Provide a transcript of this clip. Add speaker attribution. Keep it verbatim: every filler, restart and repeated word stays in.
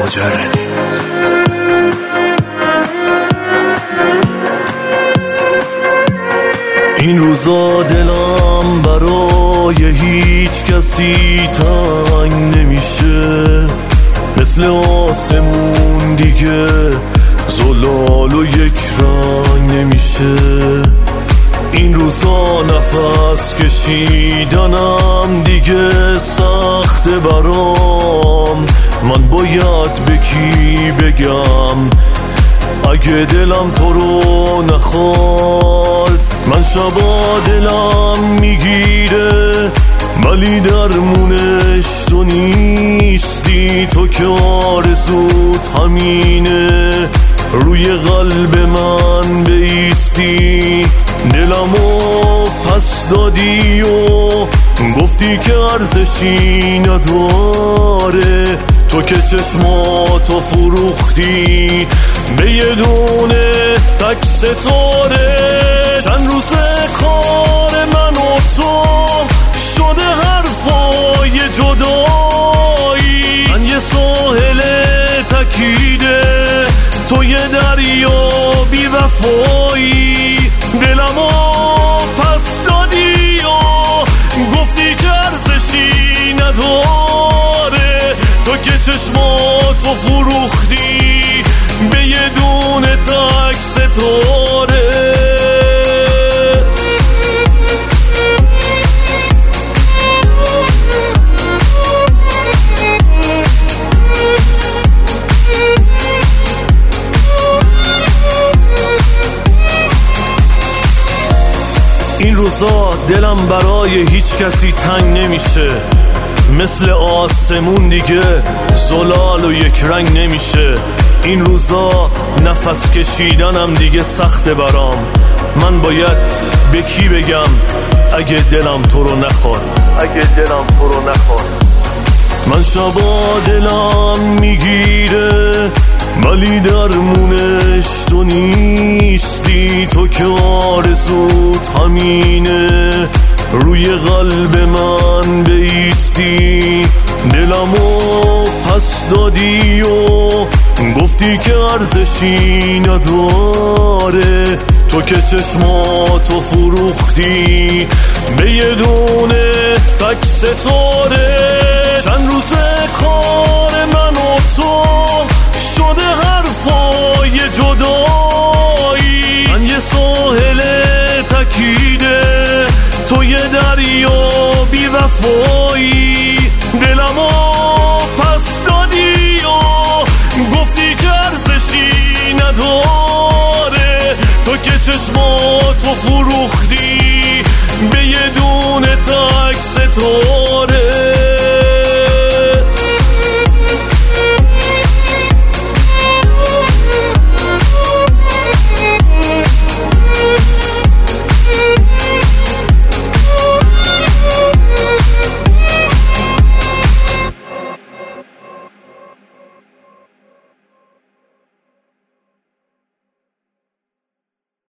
Speaker 1: مجردی. این روزا دلم برای هیچ کسی تنگ نمیشه، مثل آسمون دیگه زلال و یک رنگ نمیشه. این روزا نفس کشیدنم دیگه سخت برام، من باید به کی بگم اگه دلم تو رو نخواد. من شبا دلم میگیره ولی درمونش تو نیستی، تو که آرزوت همینه روی قلب من بیستی. دلمو پس دادی و گفتی که ارزشی نداره، تو که چشماتو فروختی به یه دونه تک ستاره. چند روز کار من و تو شده حرفای جدایی، من یه ساحل تکیده تو یه دریا بی وفایی. دلمو پس دادی و گفتی که ارزشی نداره، تو که چشماتو فروختی به یه دونه تک ستاره. این روزا دلم برای هیچ کسی تنگ نمیشه، مثل آسمون دیگه زلال و یک رنگ نمیشه. این روزا نفس کشیدنم دیگه سخته برام، من باید به کی بگم اگه دلم تو رو نخواد، اگه دلم تو رو نخواد. من شبا دلم میگیره ولی درمونش تو نیستی، تو که آرزوت همینه روی قلب من بیستی. دلمو پس دادی و گفتی که ارزشی نداره، تو که چشماتو فروختی به یه دونه تک ستاره. چند روز کار من و تو شده حرفای جدایی، من یه ساحل تکیده تو یه دریا بی وفایی. دلمو پس دادی و گفتی که ارزشی نداره، تو که چشماتو فروختی به یه دونه تک ستاره.